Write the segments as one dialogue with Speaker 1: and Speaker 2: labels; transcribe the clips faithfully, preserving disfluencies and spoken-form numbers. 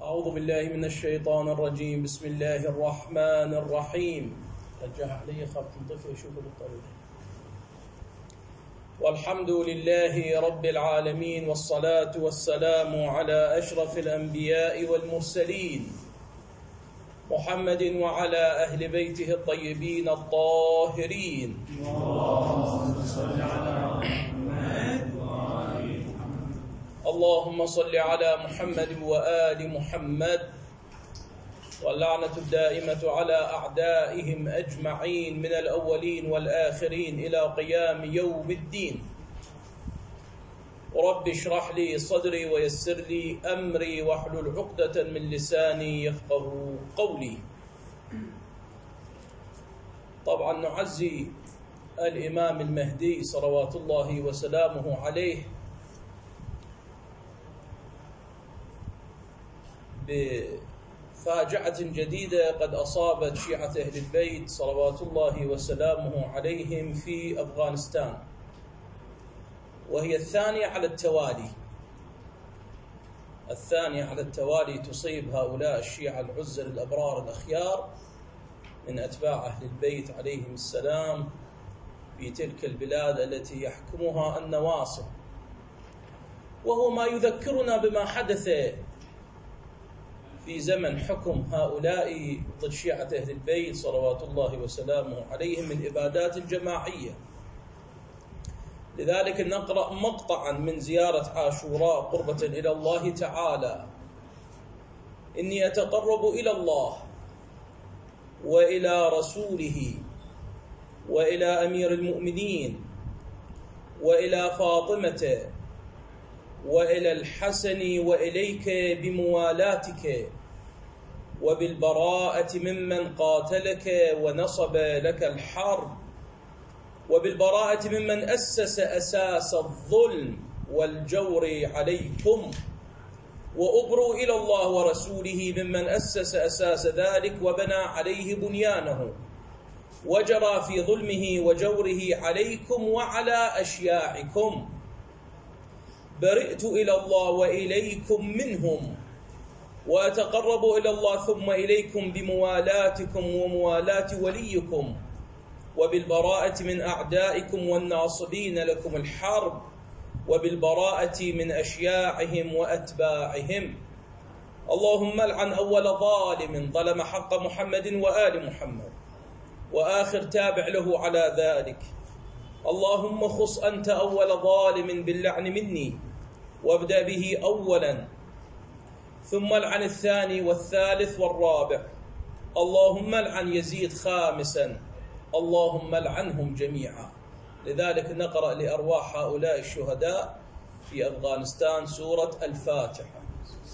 Speaker 1: أعوذ بالله من الشيطان الرجيم. بسم الله الرحمن الرحيم. رجع علي خاف تنطفي وشوف بالطريق. والحمد لله رب العالمين، والصلاة والسلام على أشرف الأنبياء والمرسلين محمد وعلى أهل بيته الطيبين الطاهرين. اللهم صل على محمد وآل محمد. اللهم صل على محمد وآل محمد، واللعنة الدائمة على أعدائهم أجمعين من الأولين والآخرين إلى قيام يوم الدين. رب اشرح لي صدري ويسر لي أمري واحلل عقدة من لساني يفقه قولي. طبعا نعزي الإمام المهدي صلوات الله وسلامه عليه بفاجعة جديدة قد أصابت شيعة أهل البيت صلوات الله وسلامه عليهم في أفغانستان، وهي الثانية على التوالي الثانية على التوالي تصيب هؤلاء الشيعة العزل الأبرار الأخيار من أتباع أهل البيت عليهم السلام في تلك البلاد التي يحكمها النواصب، وهو ما يذكرنا بما حدث في زمن حكم هؤلاء ضد شيعة أهل البيت صلوات الله وسلامه عليهم من إبادات جماعية. لذلك نقرأ مقطعا من زيارة عاشوراء قربة إلى الله تعالى: إني أتقرب إلى الله وإلى رسوله وإلى أمير المؤمنين وإلى فاطمة وإلى الحسن وإليك بموالاتك وبالبراءة ممن قاتلك ونصب لك الحرب، وبالبراءة ممن أسس أساس الظلم والجور عليكم، وأبروا إلى الله ورسوله ممن أسس أساس ذلك وبنى عليه بنيانه وجرى في ظلمه وجوره عليكم وعلى أشياعكم. برئت إلى الله وإليكم منهم، وأتقرب إلى الله ثم إليكم بموالاتكم وموالاة وليكم، وبالبراءة من أعدائكم والناصبين لكم الحرب، وبالبراءة من أشياعهم وأتباعهم. اللهم العن أول ظالم ظلم حق محمد وآل محمد، وآخر تابع له على ذلك. اللهم خص أنت أول ظالم باللعن مني، وابدأ به أولا، ثم العن الثاني والثالث والرابع. اللهم العن يزيد خامسا، اللهم العنهم جميعا. لذلك نقرأ لأرواح هؤلاء الشهداء في أفغانستان سورة الفاتحة.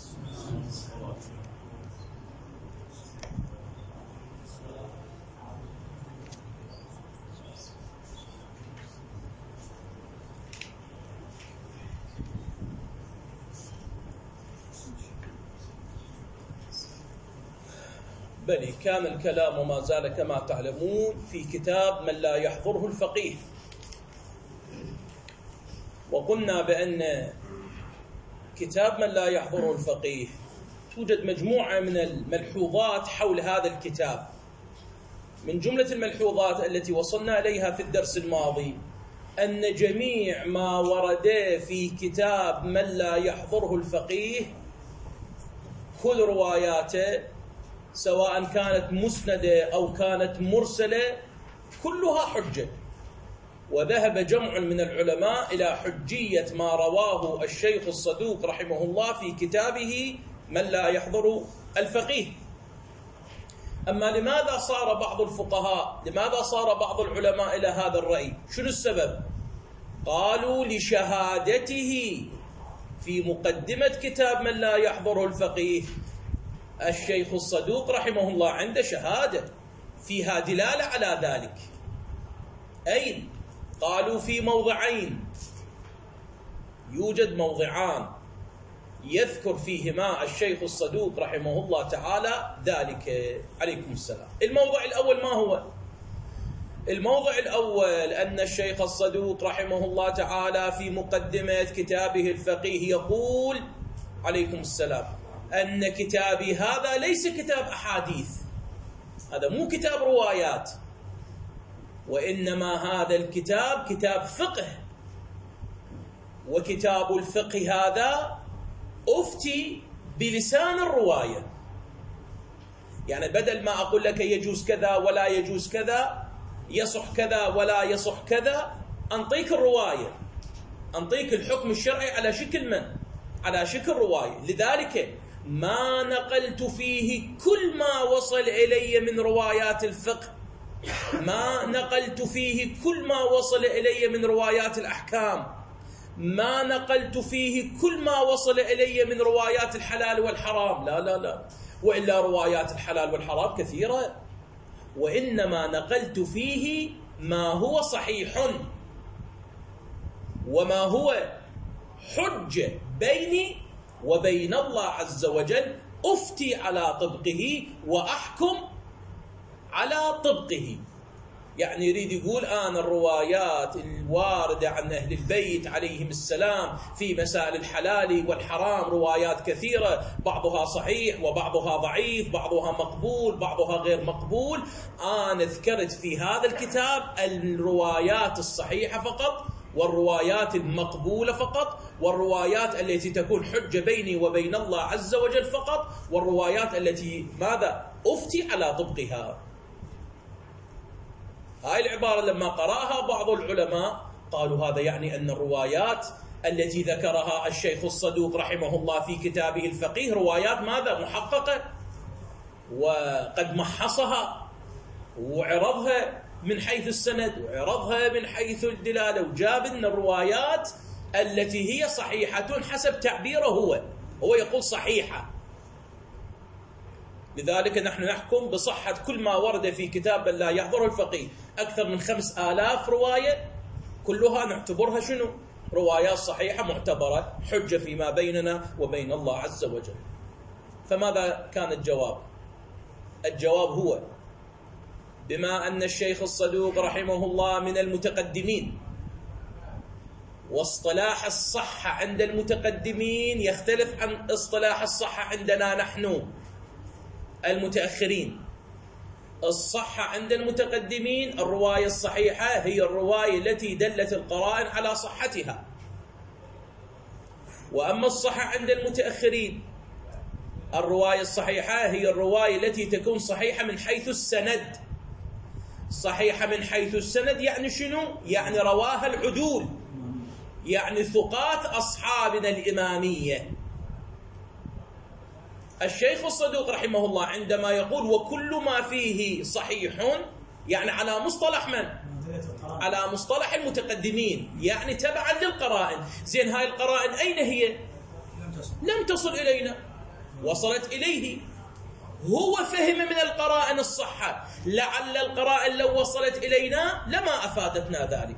Speaker 1: بلي كان الكلام وما زال كما تعلمون في كتاب من لا يحضره الفقيه، وقلنا بأن كتاب من لا يحضره الفقيه توجد مجموعة من الملحوظات حول هذا الكتاب. من جملة الملحوظات التي وصلنا إليها في الدرس الماضي أن جميع ما ورد في كتاب من لا يحضره الفقيه كل رواياته سواء كانت مسندة أو كانت مرسلة كلها حجة، وذهب جمع من العلماء إلى حجية ما رواه الشيخ الصدوق رحمه الله في كتابه من لا يحضر الفقيه. أما لماذا صار بعض الفقهاء لماذا صار بعض العلماء إلى هذا الرأي؟ شنو السبب؟ قالوا لشهادته في مقدمة كتاب من لا يحضر الفقيه الشيخ الصدوق رحمه الله عنده شهادة فيها دلالة على ذلك. أين؟ قالوا في موضعين، يوجد موضعان يذكر فيهما الشيخ الصدوق رحمه الله تعالى ذلك. عليكم السلام. الموضع الأول ما هو؟ الموضع الأول أن الشيخ الصدوق رحمه الله تعالى في مقدمة كتابه الفقيه يقول: عليكم السلام، أن كتابي هذا ليس كتاب أحاديث، هذا مو كتاب روايات، وإنما هذا الكتاب كتاب فقه، وكتاب الفقه هذا أفتي بلسان الرواية. يعني بدل ما أقول لك يجوز كذا ولا يجوز كذا، يصح كذا ولا يصح كذا، أنطيك الرواية، أنطيك الحكم الشرعي على شكل من؟ على شكل رواية. لذلك ما نقلت فيه كل ما وصل إلي من روايات الفقه، ما نقلت فيه كل ما وصل إلي من روايات الأحكام، ما نقلت فيه كل ما وصل إلي من روايات الحلال والحرام، لا لا لا، وإلا روايات الحلال والحرام كثيرة، وإنما نقلت فيه ما هو صحيح وما هو حجة بيني وبين الله عز وجل، أفتي على طبقه وأحكم على طبقه. يعني يريد يقول أنا الروايات الواردة عن أهل البيت عليهم السلام في مسائل الحلال والحرام روايات كثيرة، بعضها صحيح وبعضها ضعيف، بعضها مقبول بعضها غير مقبول. أنا ذكرت في هذا الكتاب الروايات الصحيحة فقط، والروايات المقبولة فقط، والروايات التي تكون حجة بيني وبين الله عز وجل فقط، والروايات التي ماذا؟ أفتي على طبقها. هاي العبارة لما قرأها بعض العلماء قالوا هذا يعني أن الروايات التي ذكرها الشيخ الصدوق رحمه الله في كتابه الفقيه روايات ماذا؟ محققة، وقد محصها وعرضها من حيث السند وعرضها من حيث الدلالة، وجاب لنا الروايات التي هي صحيحة حسب تعبيره هو هو يقول صحيحة. لذلك نحن نحكم بصحة كل ما ورد في كتاب لا يحضره الفقيه، أكثر من خمس آلاف رواية كلها نعتبرها شنو؟ روايات صحيحة معتبرة حجة فيما بيننا وبين الله عز وجل. فماذا كان الجواب؟ الجواب هو بما أن الشيخ الصدوق رحمه الله من المتقدمين، واصطلاح الصحة عند المتقدمين يختلف عن اصطلاح الصحة عندنا نحن المتأخرين. الصحة عند المتقدمين الرواية الصحيحة هي الرواية التي دلت القرائن على صحتها، وأما الصحة عند المتأخرين الرواية الصحيحة هي الرواية التي تكون صحيحة من حيث السند. صحيحة من حيث السند يعني شنو؟ يعني رواها العدول، يعني ثقات أصحابنا الإمامية. الشيخ الصدوق رحمه الله عندما يقول وكل ما فيه صحيح، يعني على مصطلح من؟ على مصطلح المتقدمين، يعني تبعا للقرائن. زين هاي القرائن أين هي؟ لم تصل إلينا، وصلت إليه، هو فهم من القرائن الصحة، لعل القرائن لو وصلت إلينا لما أفادتنا ذلك.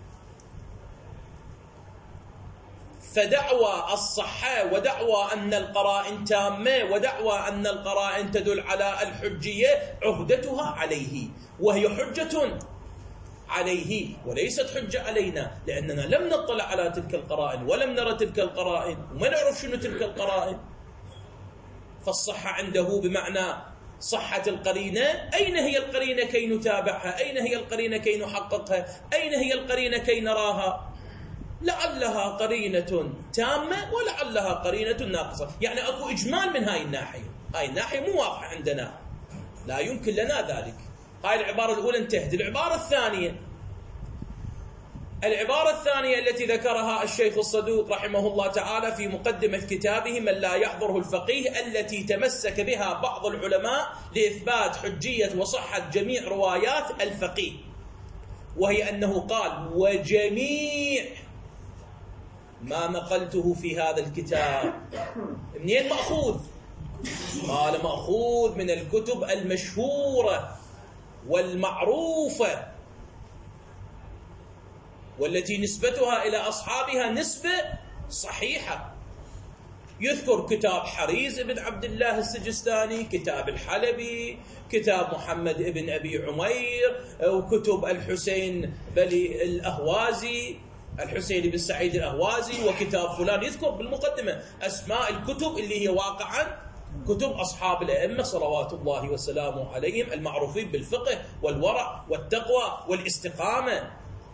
Speaker 1: فدعوى الصحة ودعوى أن القرائن تامة ودعوى أن القرائن تدل على الحجية عهدتها عليه، وهي حجة عليه وليست حجة علينا، لأننا لم نطلع على تلك القرائن ولم نرى تلك القرائن وما نعرف شنو تلك القرائن. فالصحة عنده بمعنى صحة القرينة، أين هي القرينة كي نتابعها؟ أين هي القرينة كي نحققها؟ أين هي القرينة كي نراها؟ لعلها قرينة تامة ولعلها قرينة ناقصة، يعني أكو إجمال من هاي الناحية. هاي الناحية مو واضحة عندنا، لا يمكن لنا ذلك. هاي العبارة الأولى انتهت. العبارة الثانية العبارة الثانية التي ذكرها الشيخ الصدوق رحمه الله تعالى في مقدمة كتابه من لا يحضره الفقيه، التي تمسك بها بعض العلماء لإثبات حجية وصحة جميع روايات الفقيه، وهي أنه قال وجميع ما نقلته في هذا الكتاب. منين مأخوذ؟ قال مأخوذ من الكتب المشهورة والمعروفة والتي نسبتها إلى أصحابها نسبة صحيحة. يذكر كتاب حريز بن عبد الله السجستاني، كتاب الحلبي، كتاب محمد بن أبي عمير، وكتب الحسين بلي الأهوازي، الحسين بن سعيد الأهوازي وكتاب فلان، يذكر بالمقدمة أسماء الكتب اللي هي واقعا كتب أصحاب الأئمة صلوات الله وسلامه عليهم المعروفين بالفقه والورع والتقوى والاستقامة.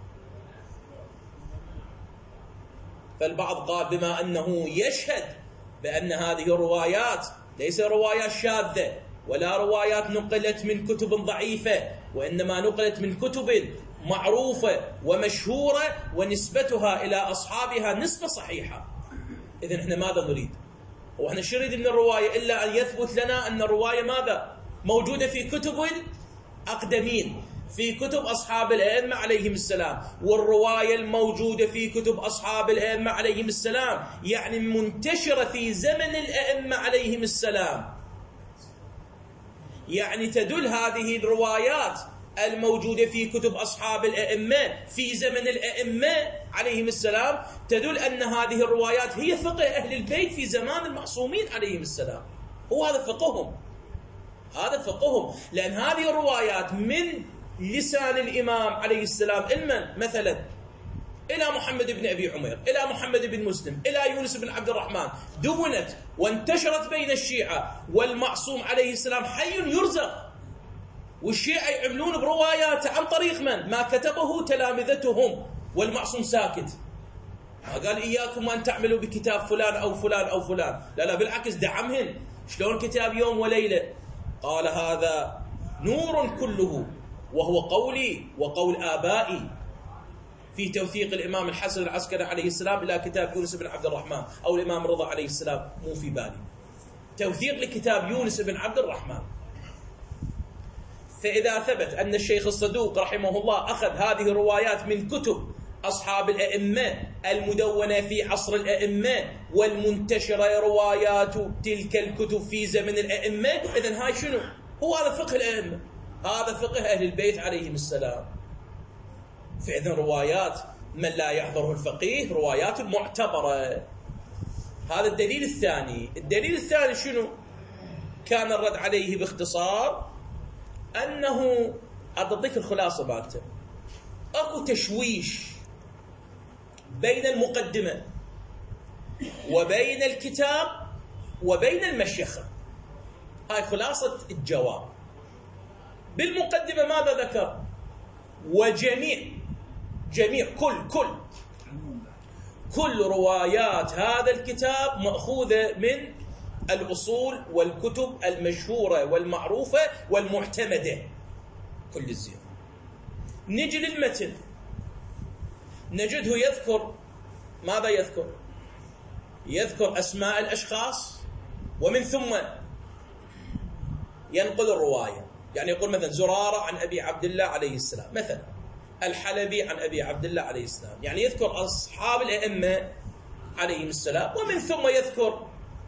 Speaker 1: فالبعض قال بما أنه يشهد بأن هذه الروايات ليس روايات شاذة ولا روايات نقلت من كتب ضعيفة، وإنما نقلت من كتب معروفة ومشهورة ونسبتها إلى أصحابها نسبة صحيحة. إذن إحنا ماذا نريد؟ وإحنا شو نريد من الرواية إلا أن يثبت لنا أن الرواية ماذا؟ موجودة في كتب الأقدمين، في كتب أصحاب الأئمة عليهم السلام. والرواية الموجودة في كتب أصحاب الأئمة عليهم السلام يعني منتشرة في زمن الأئمة عليهم السلام، يعني تدل هذه الروايات الموجودة في كتب أصحاب الأئمة في زمن الأئمة عليهم السلام تدل أن هذه الروايات هي فقه أهل البيت في زمان المعصومين عليهم السلام. هو هذا فقههم، هذا فقههم، لأن هذه الروايات من لسان الإمام عليه السلام إلمن مثلا إلى محمد بن أبي عمير، إلى محمد بن مسلم، إلى يونس بن عبد الرحمن، دونت وانتشرت بين الشيعة، والمعصوم عليه السلام حي يرزق، والشيعة يعملون برواياته عن طريق من؟ ما كتبه تلامذتهم، والمعصوم ساكت. ما قال إياكم أن تعملوا بكتاب فلان أو فلان أو فلان، لا لا بالعكس دعمهن. شلون كتاب يوم وليلة؟ قال هذا نور كله وهو قولي وقول آبائي في توثيق الإمام الحسن العسكري عليه السلام إلى كتاب يونس بن عبد الرحمن، أو الإمام رضا عليه السلام، مو في بالي توثيق لكتاب يونس بن عبد الرحمن. فإذا ثبت أن الشيخ الصدوق رحمه الله أخذ هذه الروايات من كتب أصحاب الأئمة المدونة في عصر الأئمة والمنتشرة روايات تلك الكتب في زمن الأئمة، إذن هاي شنو؟ هو هذا فقه الأئمة، هذا فقه أهل البيت عليهم السلام. فإذن روايات من لا يحضره الفقيه روايات معتبرة. هذا الدليل الثاني. الدليل الثاني شنو؟ كان الرد عليه باختصار أنه أعطيك الخلاصة مالته، أكو تشويش بين المقدمة وبين الكتاب وبين المشيخة. هاي خلاصة الجواب. بالمقدمة ماذا ذكر؟ وجميع جميع كل كل كل روايات هذا الكتاب مأخوذة من الأصول والكتب المشهورة والمعروفة والمعتمدة كل الزين. نجي للمتن نجده يذكر ماذا يذكر؟ يذكر أسماء الأشخاص ومن ثم ينقل الرواية. يعني يقول مثلا زرارة عن أبي عبد الله عليه السلام، مثلا الحلبي عن أبي عبد الله عليه السلام، يعني يذكر أصحاب الأئمة عليهم السلام، ومن ثم يذكر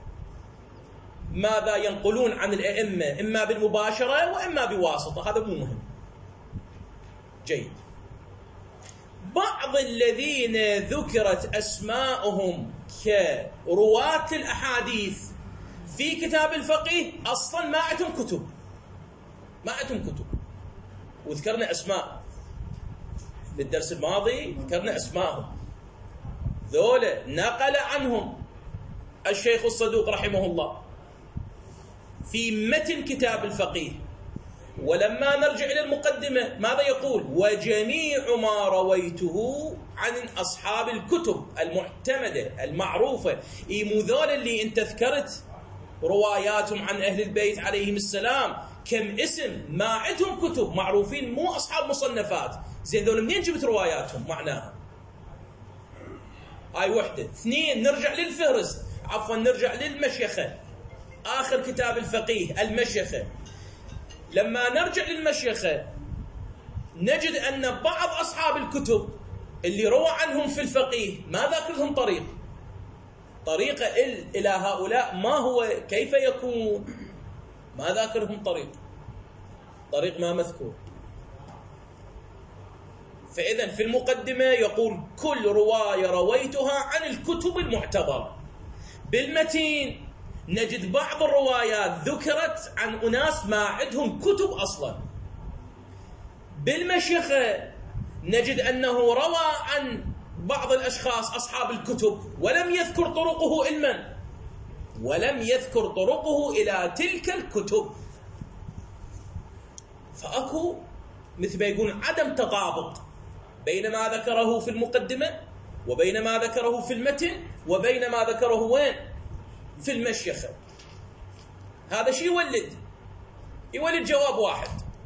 Speaker 1: ماذا ينقلون عن الأئمة إما بالمباشرة وإما بواسطة. هذا مو مهم. جيد. بعض الذين ذكرت أسماءهم كرواة الأحاديث في كتاب الفقيه أصلا ما عندهم كتب، ما عندهم كتب، وذكرنا أسماء بالدرس الماضي، ذكرنا أسماءهم ذولا نقل عنهم الشيخ الصدوق رحمه الله في متن كتاب الفقيه. ولما نرجع إلى المقدمة ماذا يقول؟ وجميع ما رويته عن أصحاب الكتب المعتمدة المعروفة. إي مو ذول اللي انت ذكرت رواياتهم عن أهل البيت عليهم السلام كم اسم ما عندهم كتب معروفين، مو أصحاب مصنفات. زين ذول منين جبت رواياتهم؟ معناها هاي وحدة. اثنين، نرجع للفهرست، عفوا نرجع للمشيخة، آخر كتاب الفقيه المشيخة. لما نرجع للمشيخة نجد أن بعض أصحاب الكتب اللي روى عنهم في الفقيه ما ذاكر لهم طريق طريقة إلى هؤلاء، ما هو كيف يكون؟ ما ذاكرهم طريق طريق ما مذكور. فإذا في المقدمة يقول كل رواية رويتها عن الكتب المعتبرة. بالمتين نجد بعض الروايات ذكرت عن أناس ما عندهم كتب أصلا. بالمشيخة نجد أنه روى عن بعض الأشخاص أصحاب الكتب ولم يذكر طرقه علما، ولم يذكر طرقه إلى تلك الكتب، فأكو مثل ما يقول عدم تطابق بين ما ذكره في المقدمة وبين ما ذكره في المتن وبين ما ذكره وين؟ في المشيخة. هذا شيء يولد يولد جواب واحد،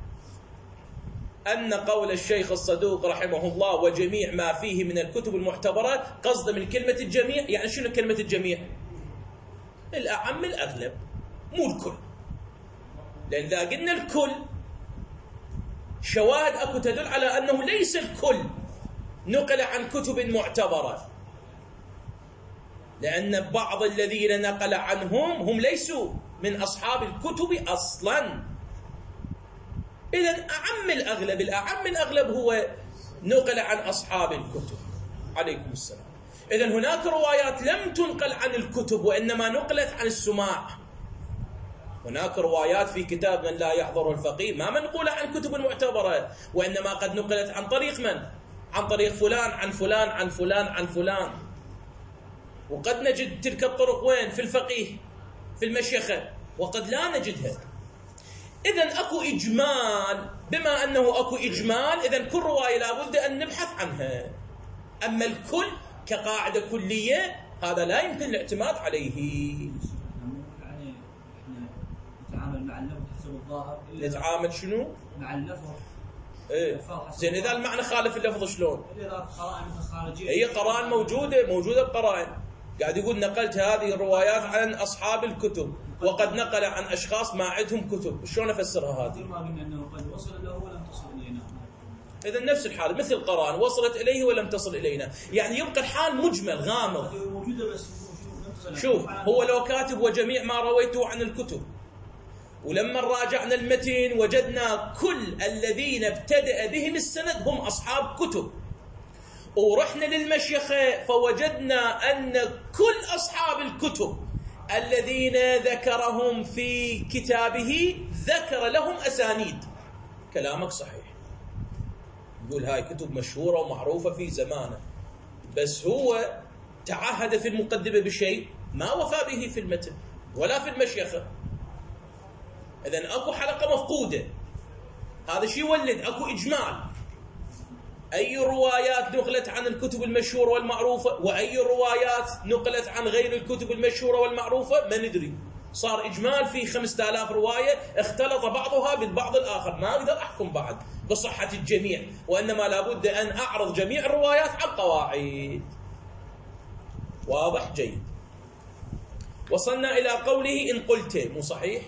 Speaker 1: أن قول الشيخ الصدوق رحمه الله وجميع ما فيه من الكتب المعتبرة، قصد من كلمة الجميع يعني شنو كلمة الجميع؟ الأعم الأغلب، مو الكل، لأن إذا قلنا الكل شواهد أكو تدل على أنه ليس الكل نقل عن كتب معتبرة، لأن بعض الذين نقل عنهم هم ليسوا من أصحاب الكتب أصلا. إذن أعم الأغلب الأعم الأغلب هو نقل عن أصحاب الكتب. عليكم السلام. إذن هناك روايات لم تنقل عن الكتب وإنما نقلت عن السماع. هناك روايات في كتاب من لا يحضره الفقيه ما منقولة عن كتب المعتبرة، وإنما قد نقلت عن طريق من؟ عن طريق فلان عن فلان عن فلان عن فلان. وقد نجد تلك الطرق وين؟ في الفقيه في المشيخة، وقد لا نجدها. إذن أكو إجمال، بما أنه أكو إجمال إذن كل رواية لابد أن نبحث عنها. أما الكل كقاعدة كلية هذا لا يمكن الاعتماد عليه.
Speaker 2: يعني نتعامل مع اللفظ حسب الظاهر.
Speaker 1: نتعامل شنو؟
Speaker 2: مع اللفظ.
Speaker 1: ايه زين، إذا المعنى خالف اللفظ شلون؟
Speaker 2: إذا قرائن خارجية.
Speaker 1: هي قرائن موجودة موجودة القرائن. قاعد يقول نقلت هذه الروايات عن أصحاب الكتب وقد نقل عن أشخاص ما عندهم كتب، شلون أفسرها هذه؟
Speaker 2: ما قلنا أنه قد وصل له ولم تصل إلينا.
Speaker 1: إذا نفس الحال مثل القرائن وصلت إليه ولم تصل إلينا، يعني يبقى الحال مجمل غامض.
Speaker 2: موجودة بس
Speaker 1: شوف، هو لو كاتب وجميع ما رويته عن الكتب، ولما راجعنا المتن وجدنا كل الذين ابتدأ بهم السند هم أصحاب كتب، ورحنا للمشيخة فوجدنا أن كل أصحاب الكتب الذين ذكرهم في كتابه ذكر لهم أسانيد. كلامك صحيح، يقول هاي كتب مشهورة ومعروفة في زمانه، بس هو تعهد في المقدمة بشيء ما وفى به في المتن ولا في المشيخة. إذن أكو حلقة مفقودة، هذا شيء يولد أكو إجمال. أي روايات نقلت عن الكتب المشهورة والمعروفة وأي روايات نقلت عن غير الكتب المشهورة والمعروفة ما ندري. صار إجمال في خمسة آلاف رواية اختلط بعضها بالبعض الآخر، ما أقدر أحكم بعد بصحة الجميع، وإنما لابد أن أعرض جميع الروايات على القواعد. واضح؟ جيد. وصلنا إلى قوله إن قلت، مو صحيح؟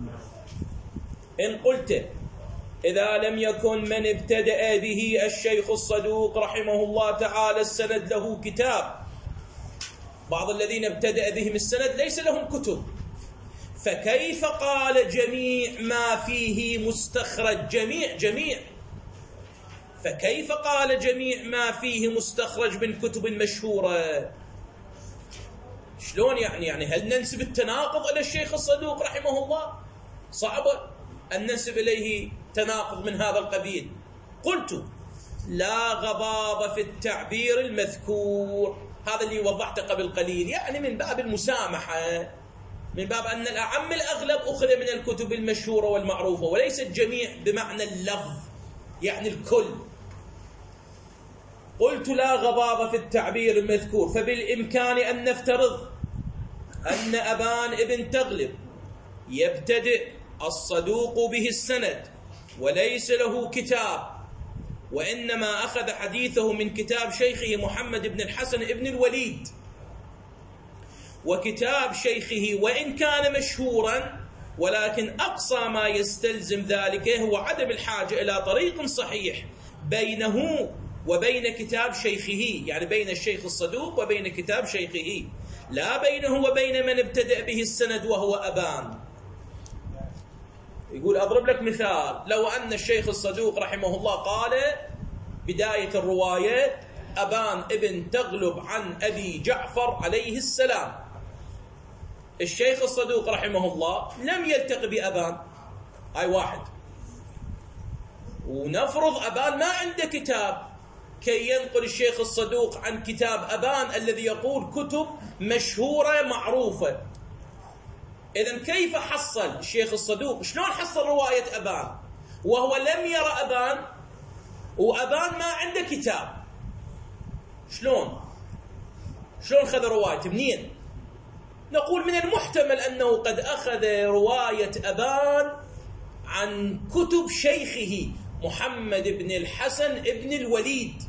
Speaker 1: إن قلت إذا لم يكن من ابتدأ به الشيخ الصدوق رحمه الله تعالى السند له كتاب، بعض الذين ابتدأ بهم السند ليس لهم كتب، فكيف قال جميع ما فيه مستخرج؟ جميع جميع فكيف قال جميع ما فيه مستخرج من كتب مشهورة؟ شلون يعني؟ يعني هل ننسب التناقض إلى الشيخ الصدوق رحمه الله؟ صعبة أن ننسب إليه تناقض من هذا القبيل. قلت لا غضاض في التعبير المذكور، هذا اللي وضحته قبل قليل، يعني من باب المسامحة، من باب أن الأعم الأغلب أخذ من الكتب المشهورة والمعروفة وليس الجميع بمعنى اللفظ يعني الكل. قلت لا غضاض في التعبير المذكور، فبالإمكان أن نفترض أن أبان ابن تغلب يبتدئ الصدوق به السند وليس له كتاب، وإنما أخذ حديثه من كتاب شيخه محمد بن الحسن بن الوليد، وكتاب شيخه وإن كان مشهورا ولكن أقصى ما يستلزم ذلك هو عدم الحاجة إلى طريق صحيح بينه وبين كتاب شيخه، يعني بين الشيخ الصدوق وبين كتاب شيخه، لا بينه وبين من ابتدأ به السند وهو أبان. يقول أضرب لك مثال، لو أن الشيخ الصدوق رحمه الله قال بداية الرواية أبان ابن تغلب عن أبي جعفر عليه السلام، الشيخ الصدوق رحمه الله لم يلتقي بأبان، هاي واحد، ونفرض أبان ما عنده كتاب، كي ينقل الشيخ الصدوق عن كتاب أبان الذي يقول كتب مشهورة معروفة. إذن كيف حصل الشيخ الصدوق؟ شلون حصل رواية أبان وهو لم يرى أبان وأبان ما عنده كتاب؟ شلون شلون خذ روايته؟ منين؟ نقول من المحتمل أنه قد أخذ رواية أبان عن كتب شيخه محمد بن الحسن بن الوليد.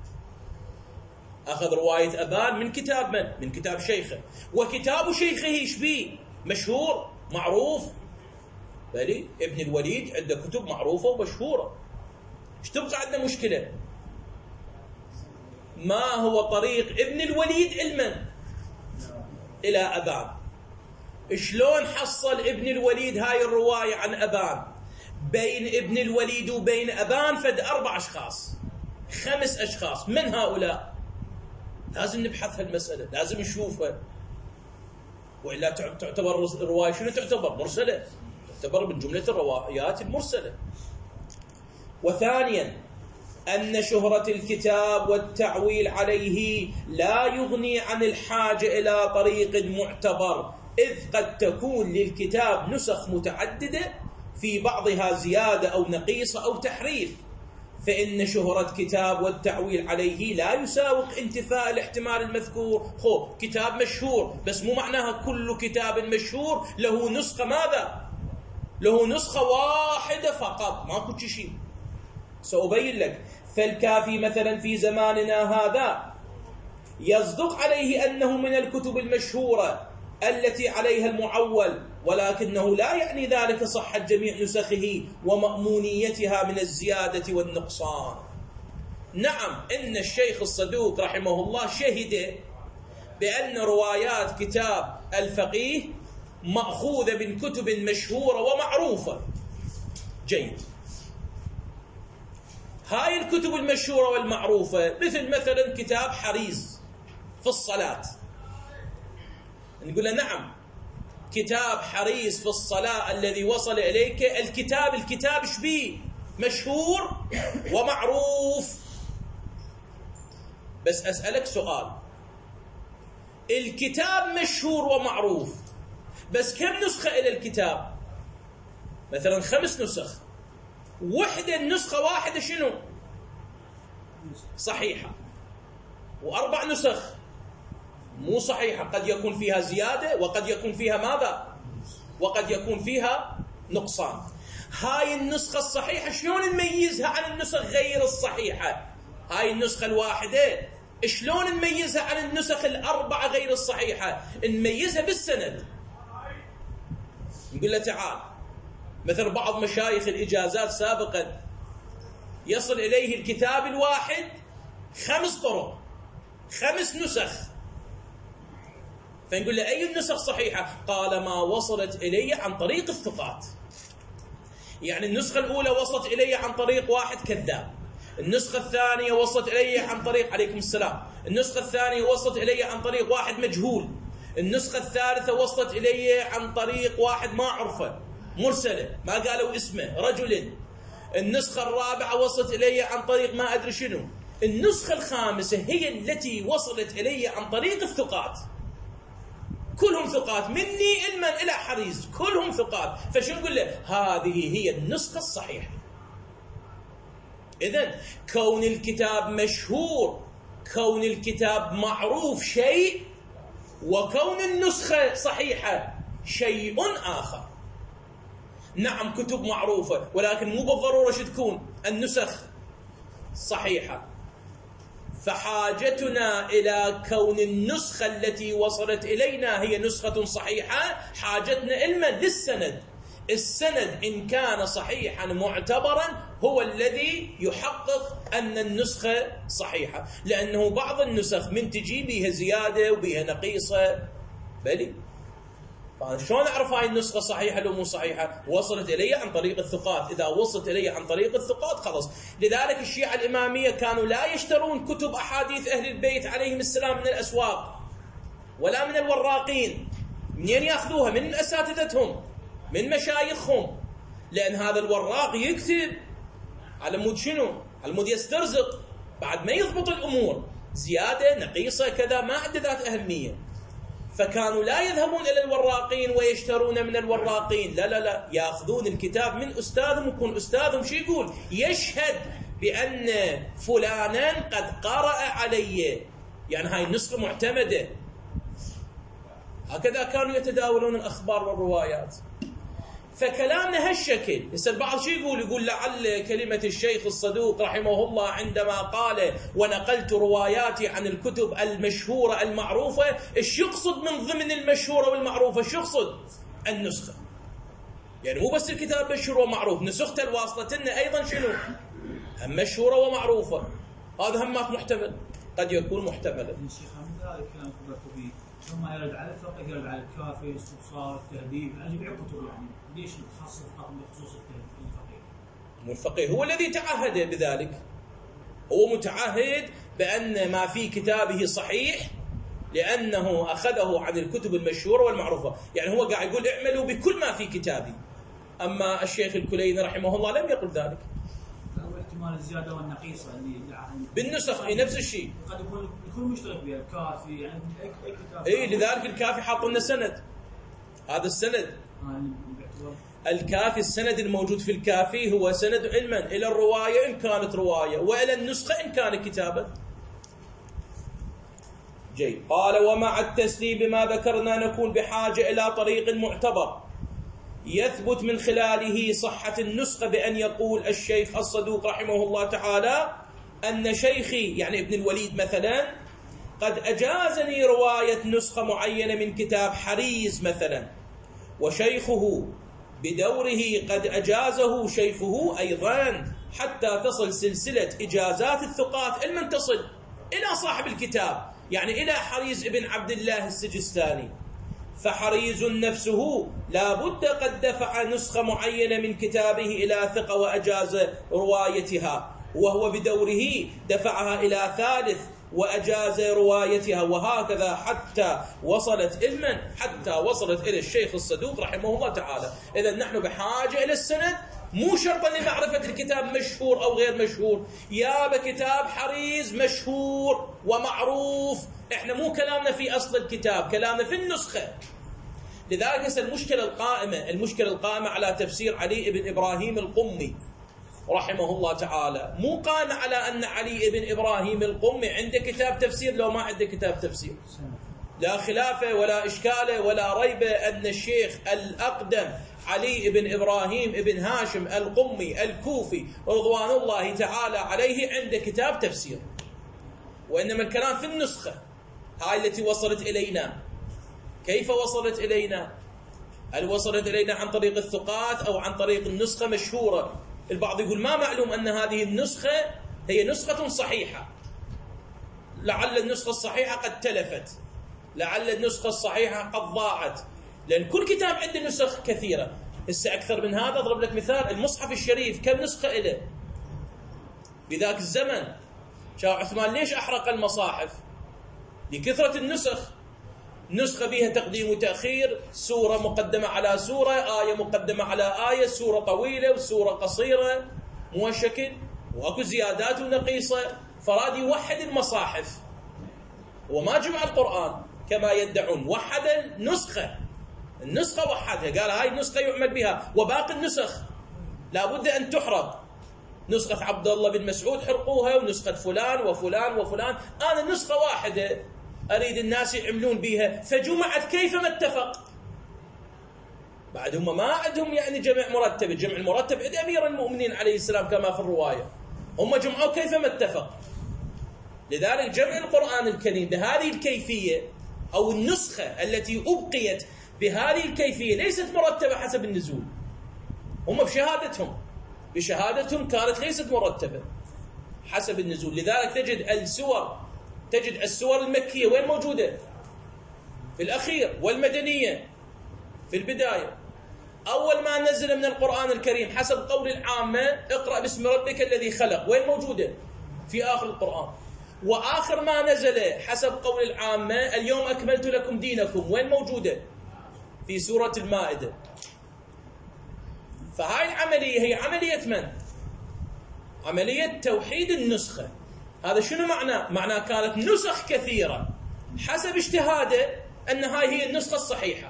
Speaker 1: أخذ رواية أبان من كتاب من؟ من كتاب شيخه. وكتاب شيخه إيش بيه؟ مشهور معروف. بلي ابن الوليد عنده كتب معروفة ومشهورة. ايش تبقى عندنا مشكلة؟ ما هو طريق ابن الوليد علما إلى أبان؟ شلون حصل ابن الوليد هاي الرواية عن أبان؟ بين ابن الوليد وبين أبان فد أربع أشخاص خمس أشخاص. من هؤلاء؟ لازم نبحث هالمسألة، لازم نشوفها، وإلا تعتبر الرواية شنو تعتبر؟ مرسلة، تعتبر من جملة الروايات المرسلة. وثانيا أن شهرة الكتاب والتعويل عليه لا يغني عن الحاجة إلى طريق معتبر، إذ قد تكون للكتاب نسخ متعددة في بعضها زيادة أو نقيصة أو تحريف، فإن شهرة كتاب والتعويل عليه لا يساوق انتفاء الاحتمال المذكور. خو كتاب مشهور بس مو معناها كل كتاب مشهور له نسخة ماذا؟ له نسخة واحدة فقط، ماكو شيء. سأبين لك. فالكافي مثلا في زماننا هذا يصدق عليه أنه من الكتب المشهورة التي عليها المعول، ولكنه لا يعني ذلك صحة جميع نسخه ومأمونيتها من الزيادة والنقصان. نعم، إن الشيخ الصدوق رحمه الله شهد بأن روايات كتاب الفقيه مأخوذة من كتب مشهورة ومعروفة. جيد. هاي الكتب المشهورة والمعروفة مثل مثلا كتاب حريز في الصلاة، نقول له نعم كتاب حريز في الصلاة الذي وصل إليك الكتاب الكتاب شبيه مشهور ومعروف. بس أسألك سؤال، الكتاب مشهور ومعروف بس كم نسخة إلى الكتاب؟ مثلا خمس نسخ، وحدة النسخة واحدة شنو؟ صحيحة. وأربع نسخ مو صحيحة، قد يكون فيها زيادة وقد يكون فيها ماذا؟ وقد يكون فيها نقصان. هاي النسخة الصحيحة شلون نميزها عن النسخ غير الصحيحة؟ هاي النسخة الواحدة شلون نميزها عن النسخ الأربعة غير الصحيحة؟ نميزها بالسند. نقول له تعال، مثل بعض مشايخ الإجازات سابقا يصل إليه الكتاب الواحد خمس طرق، خمس نسخ، فنقول له أي النسخ صحيحة؟ قال ما وصلت إلي عن طريق الثقات. يعني النسخة الأولى وصلت إلي عن طريق واحد كذاب، النسخة الثانية وصلت إلي عن طريق عليكم السلام، النسخة الثانية وصلت إلي عن طريق واحد مجهول، النسخة الثالثة وصلت إلي عن طريق واحد ما عرفه مرسلة ما قالوا اسمه رجل، النسخة الرابعة وصلت إلي عن طريق ما أدري شنو، النسخة الخامسة هي التي وصلت إلي عن طريق الثقات، كلهم ثقات مني علما إلى حريز، كلهم ثقات. فشو نقول له؟ هذه هي النسخة الصحيحة. إذن كون الكتاب مشهور، كون الكتاب معروف شيء، وكون النسخة صحيحة شيء آخر. نعم كتب معروفة، ولكن مو بالضرورة شو تكون النسخ صحيحة. فحاجتنا إلى كون النسخة التي وصلت إلينا هي نسخة صحيحة، حاجتنا علما للسند. السند إن كان صحيحا معتبرا هو الذي يحقق أن النسخة صحيحة، لأنه بعض النسخ من تجي بها زيادة وبها نقيصة. بلي شلون أعرف هاي النسخة صحيحة لو مو صحيحة؟ وصلت إلي عن طريق الثقات. إذا وصلت إلي عن طريق الثقات خلص. لذلك الشيعة الإمامية كانوا لا يشترون كتب أحاديث أهل البيت عليهم السلام من الأسواق ولا من الوراقين. منين يأخذوها؟ من أساتذتهم، من مشايخهم، لأن هذا الوراق يكتب على مود شنو؟ على مود يسترزق، بعد ما يضبط الأمور زيادة نقيصة كذا ما عنده ذات أهمية. فكانوا لا يذهبون إلى الوراقين ويشترون من الوراقين، لا لا لا، يأخذون الكتاب من أستاذهم، يكون أستاذهم شو يقول؟ يشهد بأن فلانا قد قرأ علي، يعني هاي النسخة معتمدة. هكذا كانوا يتداولون الأخبار والروايات. فكلامنا هالشكل. هسه البعض شو يقول؟ يقول لعل كلمة الشيخ الصدوق رحمه الله عندما قال ونقلت رواياتي عن الكتب المشهورة المعروفة، ايش يقصد من ضمن المشهورة والمعروفة؟ شو يقصد؟ النسخة. يعني مو بس الكتاب مشهور ومعروف، نسخته الواصلة لنا أيضا شنو؟ هم مشهورة ومعروفة. هذا همات محتمل، قد يكون محتملا.
Speaker 2: الشيخ من هذا الكلام كبرت به، ثم يرد على الفقه، يرد على الكافي، استبصار، التهذيب، يعني جميع كتب. يعني ليش نتخصص فقط بخصوص الفقيه؟
Speaker 1: مو الفقيه هو الذي تعهد بذلك، هو متعهد بأن ما في كتابه صحيح لأنه أخذه عن الكتب المشهورة والمعروفة. يعني هو قاعد يقول اعملوا بكل ما في كتابي. أما الشيخ الكليني رحمه الله لم يقل ذلك.
Speaker 2: احتمال الزيادة والنقيصة اللي
Speaker 1: بالنسخ اي نفس الشيء
Speaker 2: قد يكون يكون مشترك بها الكافي، يعني اي اي كتاب.
Speaker 1: اي لذلك الكافي حاط لنا سند. هذا السند الكافي، السند الموجود في الكافي هو سند علما الى الروايه ان كانت روايه، والى النسخه ان كان كتابه. جيد. قال ومع التسليم بما ذكرنا نكون بحاجه الى طريق معتبر يثبت من خلاله صحة النسخة، بأن يقول الشيخ الصدوق رحمه الله تعالى أن شيخي يعني ابن الوليد مثلا قد أجازني رواية نسخة معينة من كتاب حريز مثلا، وشيخه بدوره قد أجازه شيخه أيضا، حتى تصل سلسلة إجازات الثقات علما تصل إلى صاحب الكتاب، يعني إلى حريز ابن عبد الله السجستاني. فحريز نفسه لا بد قد دفع نسخة معينة من كتابه إلى ثقة وأجاز روايتها، وهو بدوره دفعها إلى ثالث وأجاز روايتها، وهكذا حتى وصلت إلمن حتى وصلت إلى الشيخ الصدوق رحمه الله تعالى. إذا نحن بحاجة إلى السند، مو شرطا لمعرفة الكتاب مشهور أو غير مشهور. يا بكتاب حريز مشهور ومعروف، إحنا مو كلامنا في أصل الكتاب، كلامنا في النسخة. لذلك المشكلة القائمة المشكلة القائمة على تفسير علي بن إبراهيم القمي رحمه الله تعالى، مو قائمة على أن علي بن إبراهيم القمي عنده كتاب تفسير لو ما عنده كتاب تفسير. لا خلافة ولا إشكال ولا ريب أن الشيخ الأقدم علي بن إبراهيم بن هاشم القمي الكوفي رضوان الله تعالى عليه عنده كتاب تفسير، وإنما الكلام في النسخة هاي التي وصلت إلينا. كيف وصلت إلينا؟ هل وصلت إلينا عن طريق الثقات أو عن طريق النسخة مشهورة؟ البعض يقول ما معلوم أن هذه النسخة هي نسخة صحيحة، لعل النسخة الصحيحة قد تلفت، لعل النسخة الصحيحة قد ضاعت، لأن كل كتاب عنده نسخ كثيرة. هسه أكثر من هذا أضرب لك مثال، المصحف الشريف كم نسخة إله بذاك الزمن؟ شاه عثمان ليش أحرق المصاحف؟ لكثرة النسخ. نسخة بها تقديم وتأخير، سورة مقدمة على سورة، آية مقدمة على آية، سورة طويلة وسورة قصيرة، مو هالشكل، واكو زيادات ونقيصة. فراد يوحد المصاحف وما جمع القرآن كما يدعون، وحد النسخة، النسخة وحدها، قال هاي النسخة يعمل بها، وباقي النسخ لابد أن تحرق. نسخة عبد الله بن مسعود حرقوها، ونسخة فلان وفلان وفلان، أنا نسخة واحدة أريد الناس يعملون بها، فجمعت كيفما اتفق. بعد هم ما عندهم يعني جمع مرتب، الجمع المرتب عند أمير المؤمنين عليه السلام كما في الرواية، هم جمعوا كيفما اتفق. لذلك جمع القرآن الكريم بهذه الكيفية أو النسخة التي أبقيت بهذه الكيفية ليست مرتبة حسب النزول. هم بشهادتهم بشهادتهم كانت ليست مرتبة حسب النزول. لذلك تجد السور تجد السور المكية وين موجودة؟ في الأخير، والمدنية في البداية. أول ما نزل من القرآن الكريم حسب قول العامة اقرأ باسم ربك الذي خلق، وين موجودة؟ في آخر القرآن. وآخر ما نزل حسب قول العامة اليوم أكملت لكم دينكم، وين موجودة؟ في سورة المائدة. فهاي العملية هي عملية من؟ عملية توحيد النسخة. هذا شنو معناه؟ معناه كانت نسخ كثيرة حسب اجتهاده أن هاي هي النسخة الصحيحة.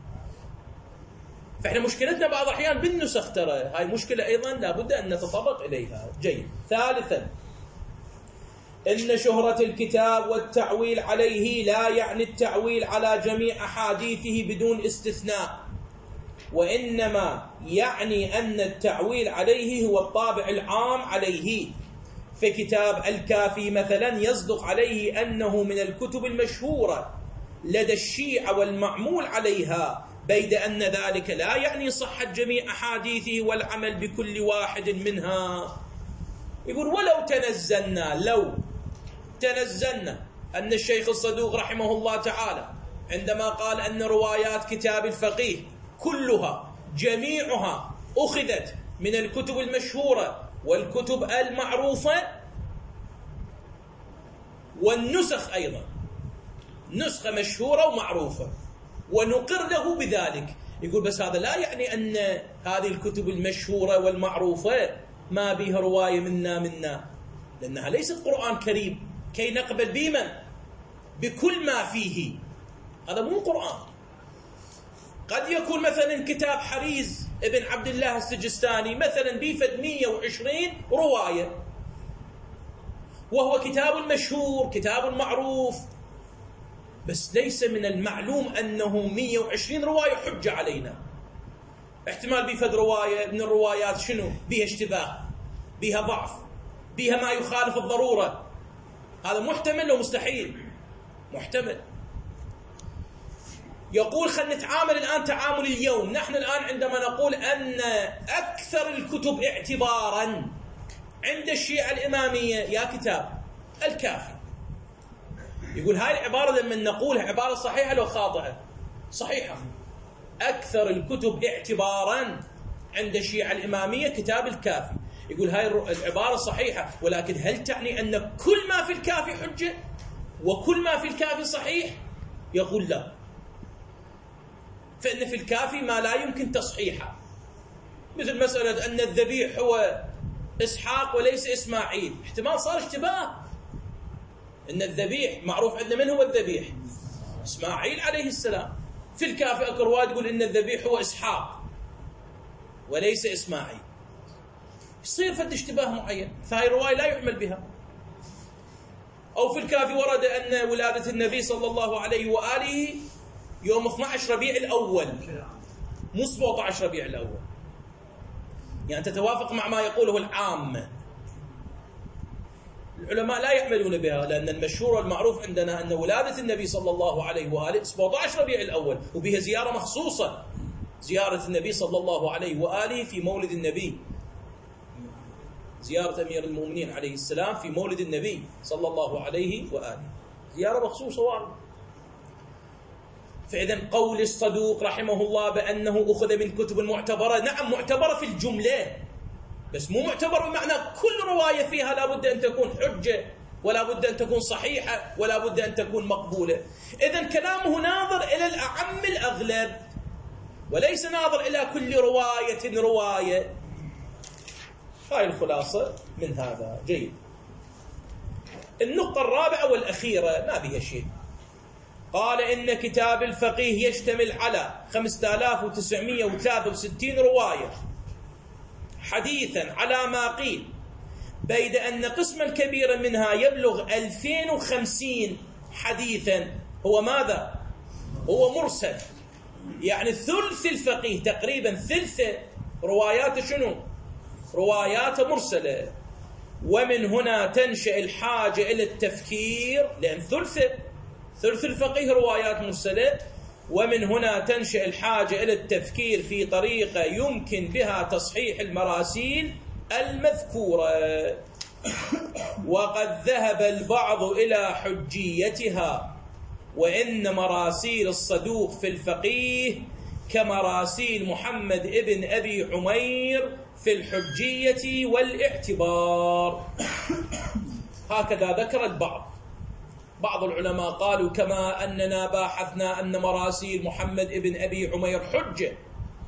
Speaker 1: فإحنا مشكلتنا بعض الأحيان بالنسخ، ترى هاي مشكلة أيضا لابد أن نتطرق إليها. جيد. ثالثا، إن شهرة الكتاب والتعويل عليه لا يعني التعويل على جميع أحاديثه بدون استثناء، وإنما يعني أن التعويل عليه هو الطابع العام عليه. في كتاب الكافي مثلا يصدق عليه أنه من الكتب المشهورة لدى الشيعة والمعمول عليها، بيد أن ذلك لا يعني صحة جميع أحاديثه والعمل بكل واحد منها. يقول ولو تنزلنا لو تنزلنا أن الشيخ الصدوق رحمه الله تعالى عندما قال أن روايات كتاب الفقيه كلها جميعها أخذت من الكتب المشهورة والكتب المعروفة والنسخ أيضا نسخة مشهورة ومعروفة ونقر له بذلك، يقول بس هذا لا يعني أن هذه الكتب المشهورة والمعروفة ما بها رواية منا منا، لأنها ليست قرآن كريم كي نقبل بمن بكل ما فيه. هذا مو قرآن. قد يكون مثلا كتاب حريز ابن عبد الله السجستاني مثلا بيفد مئة وعشرين رواية، وهو كتاب مشهور كتاب معروف، بس ليس من المعلوم أنه مئة وعشرين رواية حجة علينا. احتمال بيفد رواية من الروايات شنو بيها اشتباه، بيها ضعف، بيها ما يخالف الضرورة. هذا محتمل لو مستحيل؟ محتمل. يقول خلينا نتعامل الآن تعامل اليوم. نحن الآن عندما نقول أن أكثر الكتب اعتبارا عند الشيعة الإمامية يا كتاب الكافي، يقول هاي العبارة لما نقولها عبارة صحيحة لو خاطئة؟ صحيحة. أكثر الكتب اعتبارا عند الشيعة الإمامية كتاب الكافي، يقول هاي العبارة صحيحة، ولكن هل تعني أن كل ما في الكافي حجة وكل ما في الكافي صحيح؟ يقول لا، فإن في الكافي ما لا يمكن تصحيحه، مثل مسألة أن الذبيح هو إسحاق وليس إسماعيل، احتمال صار اشتباه. أن الذبيح معروف عندنا من هو الذبيح؟ إسماعيل عليه السلام. في الكافي أكو رواية تقول أن الذبيح هو إسحاق وليس إسماعيل، يصير فد اشتباه معين، فهي الرواية لا يعمل بها. أو في الكافي ورد أن ولادة النبي صلى الله عليه وآله يوم اثني عشر ربيع الأول مو سبعة عشر ربيع الأول، يعني تتوافق مع ما يقوله العامة. العلماء لا يعملون بها، لأن المشهور والمعروف عندنا أن ولادة النبي صلى الله عليه وآله سبعة عشر ربيع الأول، وبها زيارة مخصوصة، زيارة النبي صلى الله عليه وآله في مولد النبي، زيارة أمير المؤمنين عليه السلام في مولد النبي صلى الله عليه وآله، زيارة مخصوصة واردة. فإذا قول الصدوق رحمه الله بأنه أخذ من كتب المعتبرة، نعم معتبرة في الجملة، بس مو معتبر بمعنى كل رواية فيها لا بد أن تكون حجة ولا بد أن تكون صحيحة ولا بد أن تكون مقبولة. إذن كلامه ناظر إلى الأعم الأغلب وليس ناظر إلى كل رواية رواية. هاي الخلاصة من هذا. جيد. النقطة الرابعة والأخيرة ما بها شيء. قال إن كتاب الفقيه يشتمل على خمسة آلاف وتسعمئة وثلاثة وستين رواية حديثا على ما قيل، بيد أن قسما كبيرا منها يبلغ ألفين وخمسين حديثا هو ماذا؟ هو مرسل، يعني ثلث الفقيه تقريبا ثلث روايات شنو؟ روايات مرسلة. ومن هنا تنشأ الحاجة إلى التفكير، لأن ثلث ثلث الفقيه روايات مرسلة، ومن هنا تنشأ الحاجة إلى التفكير في طريقة يمكن بها تصحيح المراسيل المذكورة. وقد ذهب البعض إلى حجيتها، وإن مراسيل الصدوق في الفقيه كمراسيل محمد ابن أبي عمير في الحجية والاعتبار. هكذا ذكر البعض. بعض العلماء قالوا كما أننا باحثنا أن مراسيل محمد ابن أبي عمير حجة،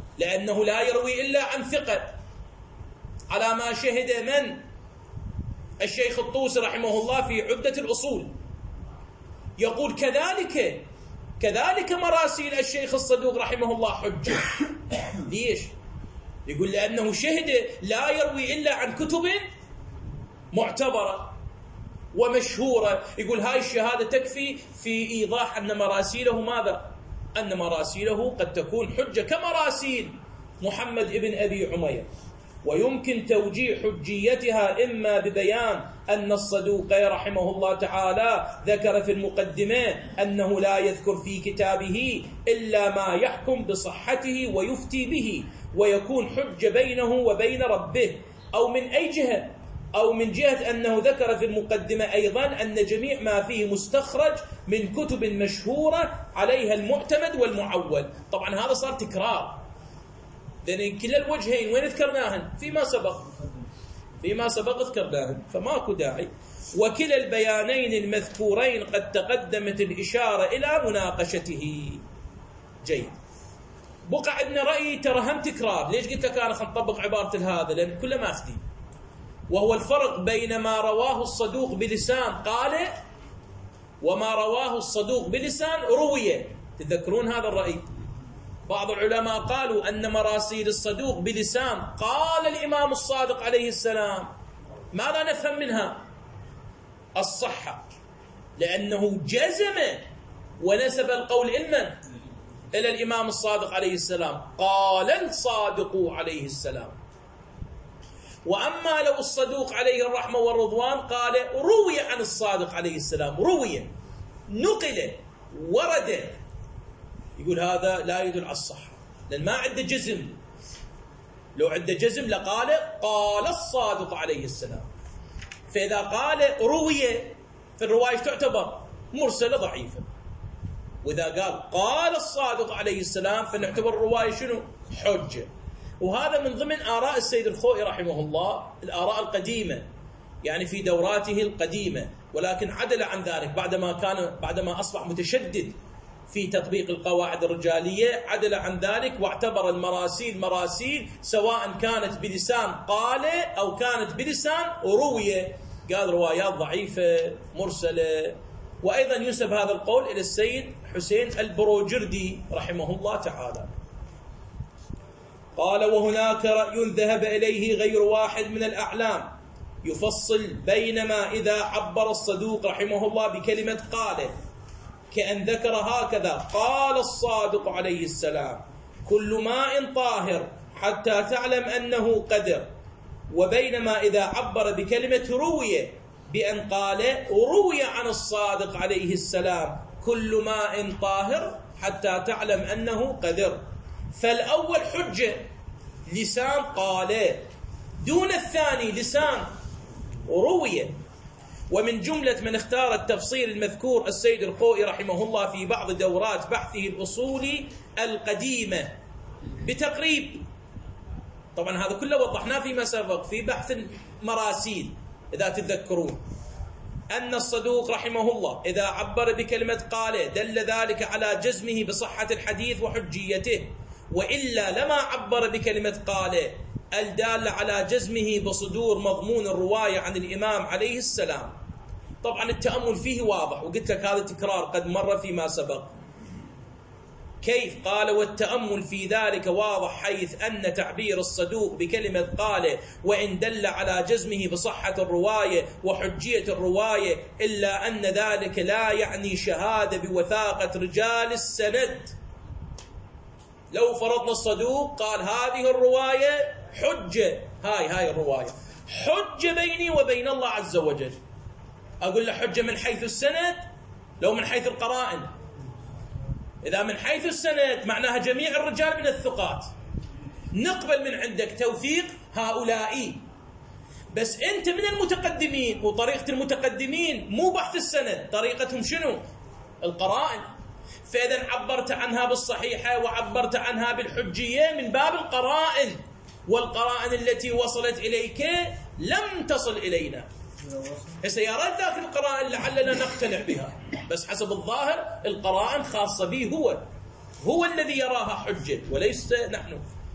Speaker 1: لأنه لا يروي إلا عن ثقة على ما شهد من الشيخ الطوسي رحمه الله في عدة الأصول يقول كذلك كذلك مراسيل الشيخ الصدوق رحمه الله حجة. ليش؟ يقول لأنه شهد لا يروي إلا عن كتب معتبرة ومشهورة. يقول هاي الشهادة تكفي في إيضاح أن مراسيله ماذا؟ أن مراسيله قد تكون حجة كمراسيل محمد ابن أبي عمير، ويمكن توجيه حجيتها إما ببيان أن الصدوق رحمه الله تعالى ذكر في المقدمة أنه لا يذكر في كتابه إلا ما يحكم بصحته ويفتي به ويكون حجة بينه وبين ربه، أو من أي جهة، أو من جهة أنه ذكر في المقدمة أيضا أن جميع ما فيه مستخرج من كتب مشهورة عليها المعتمد والمعول. طبعا هذا صار تكرار، لأن كلا الوجهين وين ذكرناهن؟ فيما سبق فيما سبق ذكرناهن، فماكو داعي. وكلا البيانين المذكورين قد تقدمت الإشارة إلى مناقشته. جيد. بقى عندنا رأي ترى هم تكرار. ليش قلت لك أنا خلينا نطبق عبارة هذا؟ لأن كله ماخذين، وهو الفرق بين ما رواه الصدوق بلسان قال وما رواه الصدوق بلسان روية. تذكرون هذا الرأي؟ بعض العلماء قالوا أن مراسيل الصدوق بلسان قال الإمام الصادق عليه السلام. ماذا نفهم منها؟ الصحة، لأنه جزم ونسب القول إلمن؟ إلى الإمام الصادق عليه السلام. قال الصادق عليه السلام. وأما لو الصدوق عليه الرحمة والرضوان قال روي عن الصادق عليه السلام، روي نقل ورد، يقول هذا لا يدل على الصحة، لأن ما عنده جزم. لو عنده جزم لقال قال الصادق عليه السلام. فإذا قال روي في الرواية تعتبر مرسلة ضعيفة، وإذا قال قال الصادق عليه السلام فنعتبر الرواية شنو؟ حجة. وهذا من ضمن آراء السيد الخوئي رحمه الله، الآراء القديمة، يعني في دوراته القديمة، ولكن عدل عن ذلك بعدما كان بعدما أصبح متشدد في تطبيق القواعد الرجالية، عدل عن ذلك واعتبر المراسيل مراسيل سواء كانت بلسان قال أو كانت بلسان روية. قال روايات ضعيفة مرسلة. وأيضا ينسب هذا القول إلى السيد حسين البروجردي رحمه الله تعالى. قال وهناك رأي ذهب إليه غير واحد من الأعلام يفصل بينما إذا عبر الصدوق رحمه الله بكلمة قال كأن ذكر هكذا قال الصادق عليه السلام كل ماء طاهر حتى تعلم أنه قدر، وبينما إذا عبر بكلمة روي بأن قال روي عن الصادق عليه السلام كل ماء طاهر حتى تعلم أنه قدر. فالأول حجة لسان قال، دون الثاني لسان روي. ومن جملة من اختار التفصيل المذكور السيد الخوئي رحمه الله في بعض دورات بحثه الأصولي القديمة بتقريب. طبعا هذا كله وضحناه فيما سبق في بحث المراسيل إذا تتذكرون، أن الصدوق رحمه الله إذا عبر بكلمة قال دل ذلك على جزمه بصحة الحديث وحجيته، وإلا لما عبر بكلمة قال الدال على جزمه بصدور مضمون الرواية عن الإمام عليه السلام. طبعا التأمل فيه واضح، وقلت لك هذا تكرار قد مر فيما سبق. كيف؟ قال والتأمل في ذلك واضح حيث أن تعبير الصدوق بكلمة قال وإن دل على جزمه بصحة الرواية وحجية الرواية إلا أن ذلك لا يعني شهادة بوثاقة رجال السند. لو فرضنا الصدوق قال هذه الرواية حجة، هاي هاي الرواية حجة بيني وبين الله عز وجل، أقول له حجة من حيث السند لو من حيث القرائن. إذا من حيث السند معناها جميع الرجال من الثقات، نقبل من عندك توثيق هؤلاء. بس أنت من المتقدمين، وطريقة المتقدمين مو بحث السند، طريقتهم شنو؟ القرائن. فإذا عبرت عنها بالصحيحة وعبرت عنها بالحجية من باب القرائن، والقرائن التي وصلت إليك لم تصل إلينا. هسه يا رد ذاك القرائن لعلنا نقتنع بها، بس حسب الظاهر القرائن خاصة به، هو هو الذي يراها حجة وليس نحن.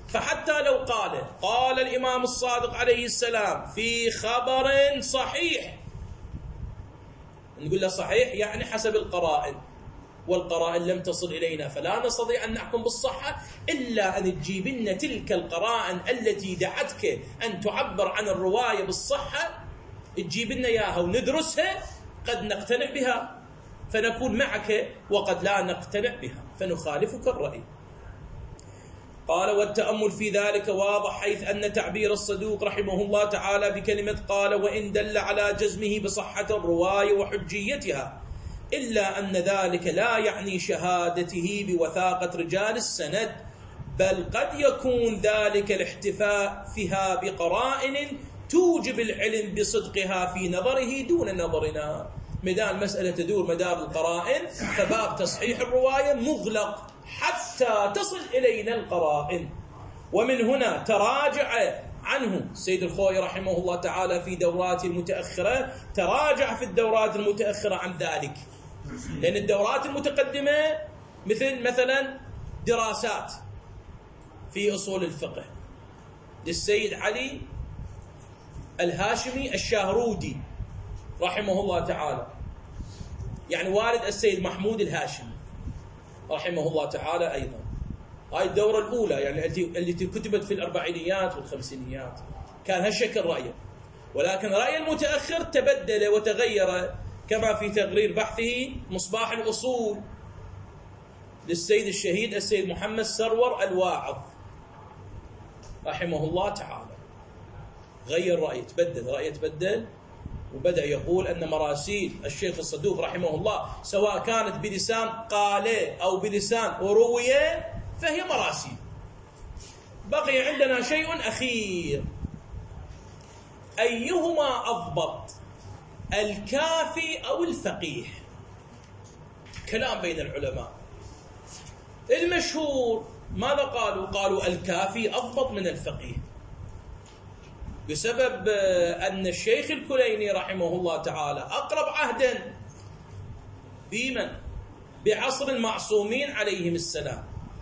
Speaker 1: فحتى لو قال قال الإمام الصادق عليه السلام في خبر صحيح، نقول له صحيح يعني حسب القرائن، والقرائن لم تصل إلينا فلا نستطيع أن نحكم بالصحة إلا أن تجيب لنا تلك القرائن التي دعتك أن تعبر عن الرواية بالصحة، تجيب لنا إياها وندرسها، قد نقتنع بها فنكون معك، وقد لا نقتنع بها فنخالفك الرأي. قال والتأمل في ذلك واضح، حيث أن تعبير الصدوق رحمه الله تعالى بكلمة قال وإن دل على جزمه بصحة الرواية وحجيتها، إلا أن ذلك لا يعني شهادته بوثاقة رجال السند، بل قد يكون ذلك الاحتفاء فيها بقرائن توجب العلم بصدقها في نظره دون نظرنا. مدار المسألة تدور مدار القرائن، فباب تصحيح الرواية مغلق حتى تصل إلينا القرائن. ومن هنا تراجع عنه السيد الخوئي رحمه الله تعالى في دوراته المتأخرة، تراجع في الدورات المتأخرة عن ذلك، لأن الدورات المتقدمة مثل مثلا دراسات في أصول الفقه للسيد علي الهاشمي الشاهرودي رحمه الله تعالى، يعني والد السيد محمود الهاشمي رحمه الله تعالى أيضا. هاي الدورة الأولى يعني التي كتبت في الأربعينيات والخمسينيات كان هالشكل رأيه، ولكن رأي المتأخر تبدل وتغير، كما في تقرير بحثه مصباح الأصول للسيد الشهيد السيد محمد سرور الواعظ رحمه الله تعالى. غير رأيه، تبدل رأيه، تبدل، وبدأ يقول أن مراسيل الشيخ الصدوق رحمه الله سواء كانت بلسان قال أو بلسان أروية فهي مراسيل. بقي عندنا شيء أخير، أيهما أضبط، الكافي أو الفقيه؟ كلام بين العلماء. المشهور ماذا قالوا؟ قالوا الكافي أضبط من الفقيه، بسبب أن الشيخ الكليني رحمه الله تعالى أقرب عهدا بمن؟ بعصر المعصومين عليهم السلام،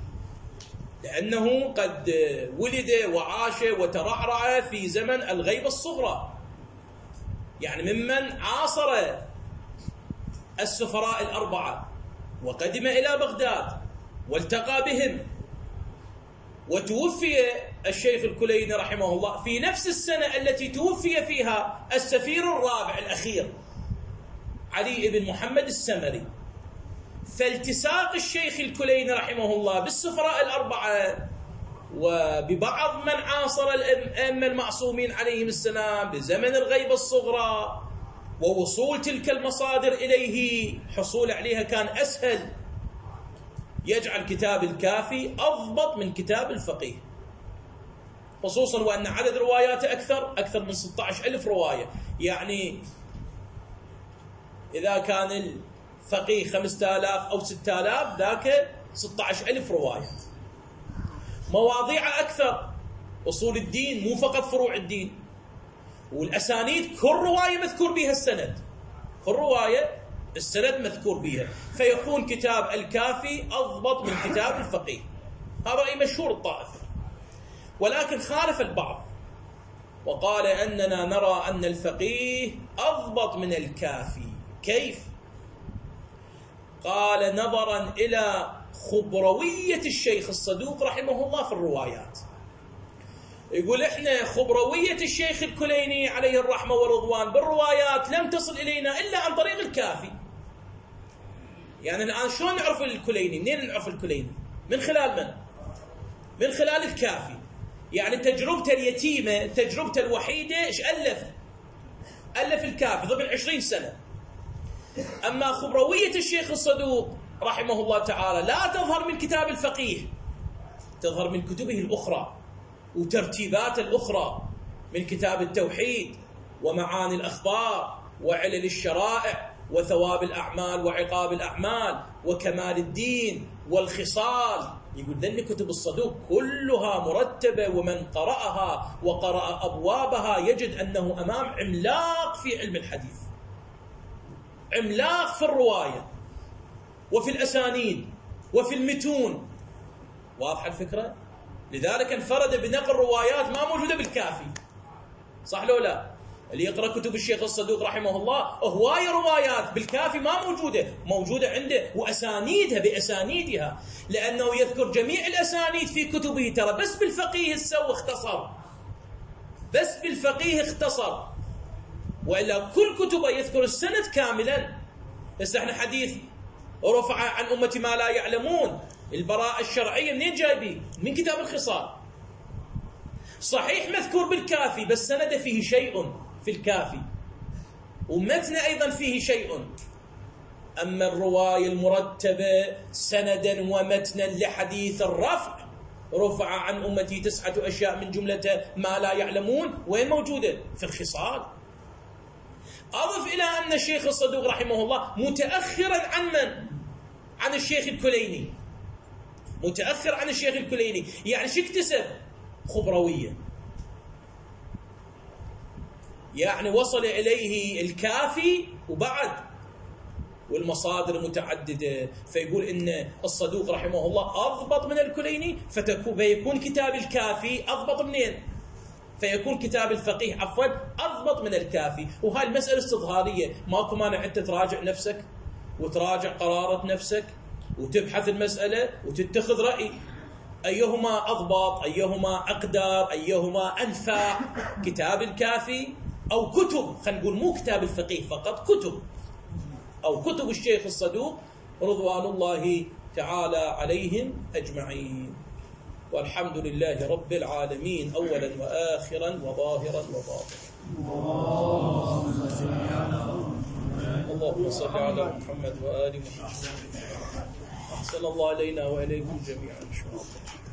Speaker 1: لأنه قد ولد وعاش وترعرع في زمن الغيبة الصغرى، يعني ممن عاصر السفراء الأربعة وقدم إلى بغداد والتقى بهم، وتوفي الشيخ الكليني رحمه الله في نفس السنة التي توفي فيها السفير الرابع الأخير علي بن محمد السمري. فالتساق الشيخ الكليني رحمه الله بالسفراء الأربعة وببعض من عاصر الأئمة المعصومين عليهم السلام بزمن الغيبة الصغرى، ووصول تلك المصادر إليه حصول عليها كان أسهل، يجعل كتاب الكافي أضبط من كتاب الفقيه، خصوصا وأن عدد رواياته أكثر أكثر من ستة عشر ألف رواية. يعني إذا كان الفقيه خمسة آلاف أو ستة آلاف، ذاك ستة عشر ألف رواية. مواضيع أكثر، أصول الدين مو فقط فروع الدين، والأسانيد كل رواية مذكور بها السند، كل رواية السند مذكور بها، فيكون كتاب الكافي أضبط من كتاب الفقيه. هذا رأي مشهور الطائفة، ولكن خالف البعض وقال أننا نرى أن الفقيه أضبط من الكافي. كيف؟ قال نظرا إلى خبروية الشيخ الصدوق رحمه الله في الروايات. يقول إحنا خبروية الشيخ الكليني عليه الرحمة والرضوان بالروايات لم تصل إلينا إلا عن طريق الكافي. يعني الآن شلون نعرف الكليني؟ منين نعرف الكليني؟ من خلال من؟ من خلال الكافي. يعني تجربته اليتيمة، تجربته الوحيدة، إيش ألف؟ ألف الكافي ضمن عشرين سنة. أما خبروية الشيخ الصدوق رحمه الله تعالى لا تظهر من كتاب الفقيه، تظهر من كتبه الأخرى وترتيبات الأخرى، من كتاب التوحيد ومعاني الأخبار وعلل الشرائع وثواب الأعمال وعقاب الأعمال وكمال الدين والخصال. يقول ذن كتب الصدوق كلها مرتبة، ومن قرأها وقرأ أبوابها يجد أنه أمام عملاق في علم الحديث، عملاق في الرواية وفي الأسانيد وفي المتون. واضح الفكرة؟ لذلك انفرد بنقل روايات ما موجودة بالكافي. صح لو لا؟ اللي يقرأ كتب الشيخ الصدوق رحمه الله هواية روايات بالكافي ما موجودة، موجودة عنده وأسانيدها بأسانيدها، لأنه يذكر جميع الأسانيد في كتبه. ترى بس بالفقيه السو اختصر، بس بالفقيه اختصر، وإلا كل كتبه يذكر السند كاملا. بس احنا حديث رفع عن أمتي ما لا يعلمون، البراءة الشرعية منين جايبين؟ من كتاب الخصال. صحيح مذكور بالكافي بس سند فيه شيء في الكافي، ومتن أيضا فيه شيء. أما الرواية المرتبة سندا ومتنا لحديث الرفع، رفع عن أمتي تسعة أشياء من جملة ما لا يعلمون، وين موجودة؟ في الخصال. أضف إلى أن الشيخ الصدوق رحمه الله متأخرا عن من؟ عن الشيخ الكليني، متأخر عن الشيخ الكليني. يعني شو اكتسب؟ خبروية، يعني وصل إليه الكافي وبعد والمصادر متعددة. فيقول إن الصدوق رحمه الله أضبط من الكليني، فيكون كتاب الكافي أضبط منين؟ فيكون كتاب الفقيه عفوا أضبط من الكافي. وهاي المسألة استظهارية، ماكو مانع أنت تراجع نفسك وتراجع قرارة نفسك وتبحث المسألة وتتخذ رأي أيهما أضبط، أيهما أقدر، أيهما أنفع، كتاب الكافي أو كتب، خلينا نقول مو كتاب الفقيه فقط، كتب أو كتب الشيخ الصدوق رضوان الله تعالى عليهم أجمعين. والحمد لله رب العالمين أولا وآخرا وظاهرا وباطنا. اللهم صل على محمد وآل محمد. أحسن الله إلينا وإليكم جميعا إن شاء الله.